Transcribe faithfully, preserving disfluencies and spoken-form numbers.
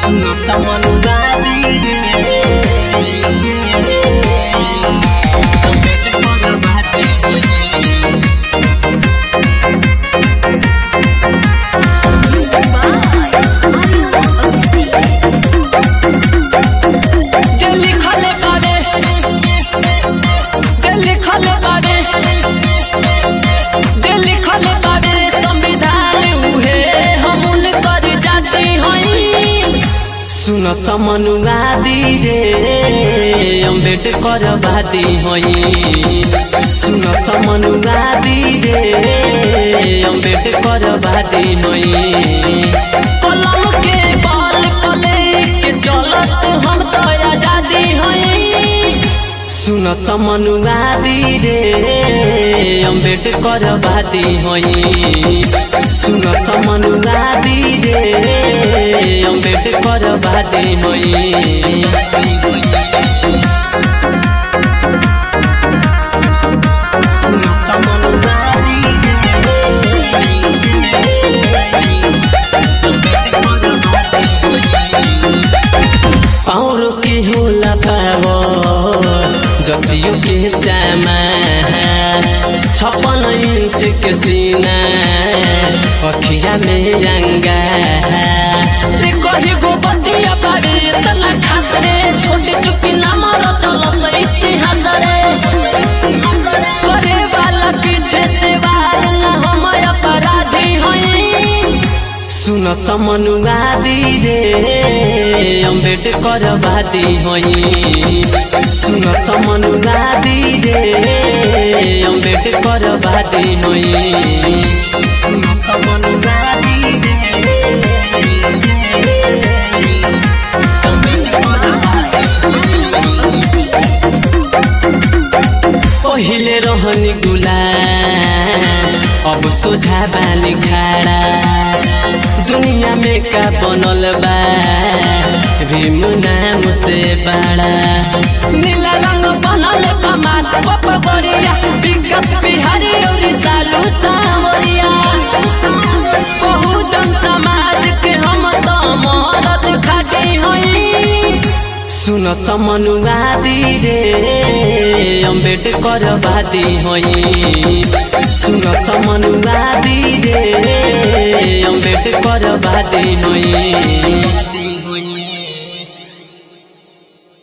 सुन समनुवादी रे अम्बेडकर वादी होई। सुन समनुवादी रे अम्बेडकर वादी होई। कलम के बल पले के चलत हम तो आजादी होई। सुन समनुवादी रे अम्बेडकर वादी होई। सुन समनुवादी रे अम्बेडकर वादी होई। पाउरो के होला पावो जतियों के चामा छप्पन इंच के सीना अखिया में रंगा कही गो बतिया बारी तना खास रे छोटे चुकी ना मारो चलो से इतिहास रे करे वाला पीछे से वार ना हम अपराधी होई। सुन समनुवादी रे अम्बेडकर वादी होई। सुन समनुवादी रे अम्बेडकर वादी होई। सुन समनुवादी पहिले रहनी गुलाम अब सोझा बानी खाड़ा दुनिया में का बनल बा भीम नाम से बड़ा नीला रंग बनल बा माथ पप गोरिया विकास बिहारी और सालू सावरिया बहुजन समाज के हम तो मरद खाटी होई। सुन समनुवादी रे अम्बेडकर वादी होई। सुन समनुवादी रे अम्बेडकर वादी होई।